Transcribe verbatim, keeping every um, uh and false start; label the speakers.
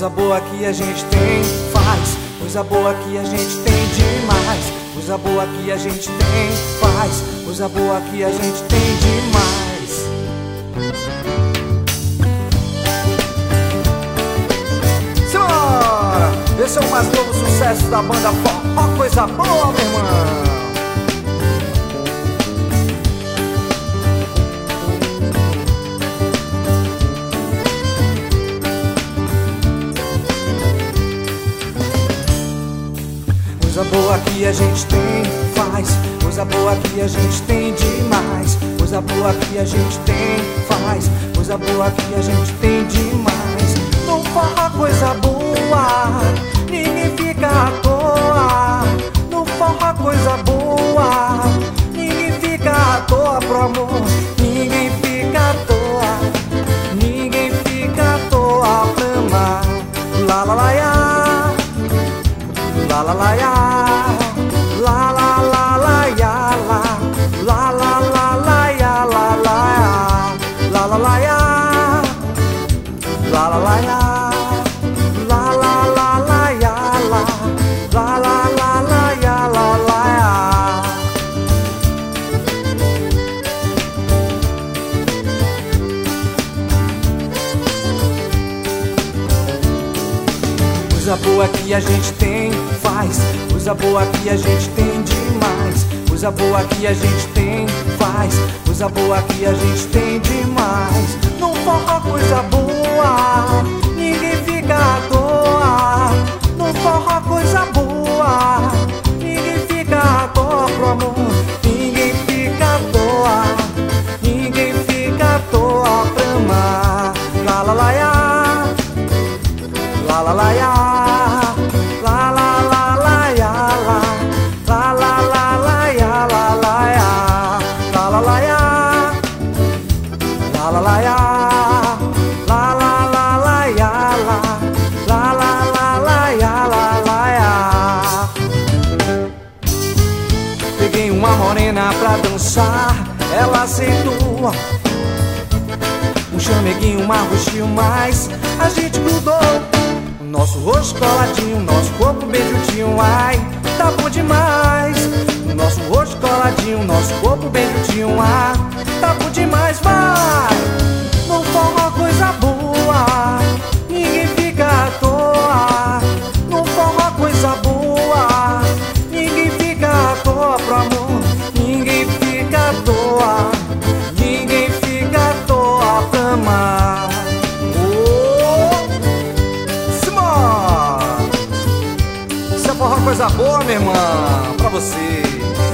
Speaker 1: Coisa boa que a gente tem, faz. Coisa boa que a gente tem demais. Coisa boa que a gente tem, faz. Coisa boa que a gente tem demais. Simbora! Esse é o mais novo sucesso da banda Forró Coisa Boa, meu irmão. Coisa boa que a gente tem, faz. Coisa boa que a gente tem demais. Coisa boa que a gente tem, faz. Coisa boa que a gente tem demais. Não forró coisa boa, ninguém fica à toa. Não forró coisa boa, ninguém fica à toa pro amor. Ninguém fica à toa, ninguém fica à toa pra amar. Lá lá lá ya. La la la ya, la la la la ya, la la la la la ya, la la ya, la la la ya, la la la ya, la la la la ya, la la la la la ya, la la ya. Coisa boa que a gente tem, faz. Coisa boa que a gente tem demais. Coisa boa que a gente tem, faz. Coisa boa que a gente tem demais. Não forró coisa boa, ninguém fica à toa. Não forró coisa boa, ninguém fica à toa pro amor. Ninguém fica à toa, ninguém fica à toa pra amar. La la la ya, la la la ya. La la la ya, la la la la ya, la la la la la ya, la la ya. Peguei uma morena pra dançar, ela aceitou. Um chameguinho, um arroxinho mais, a gente grudou. O nosso rosto coladinho, nosso corpo bem juntinho, ai, tá bom demais. O nosso rosto coladinho, nosso corpo bem juntinho, ai, tá bom demais, vai. Não forró coisa boa, ninguém fica à toa. Não forró coisa boa, ninguém fica à toa pro amor. Ninguém fica à toa, ninguém fica à toa pra amar. Oh, Simão! Isso é forró coisa boa, meu irmão, pra você.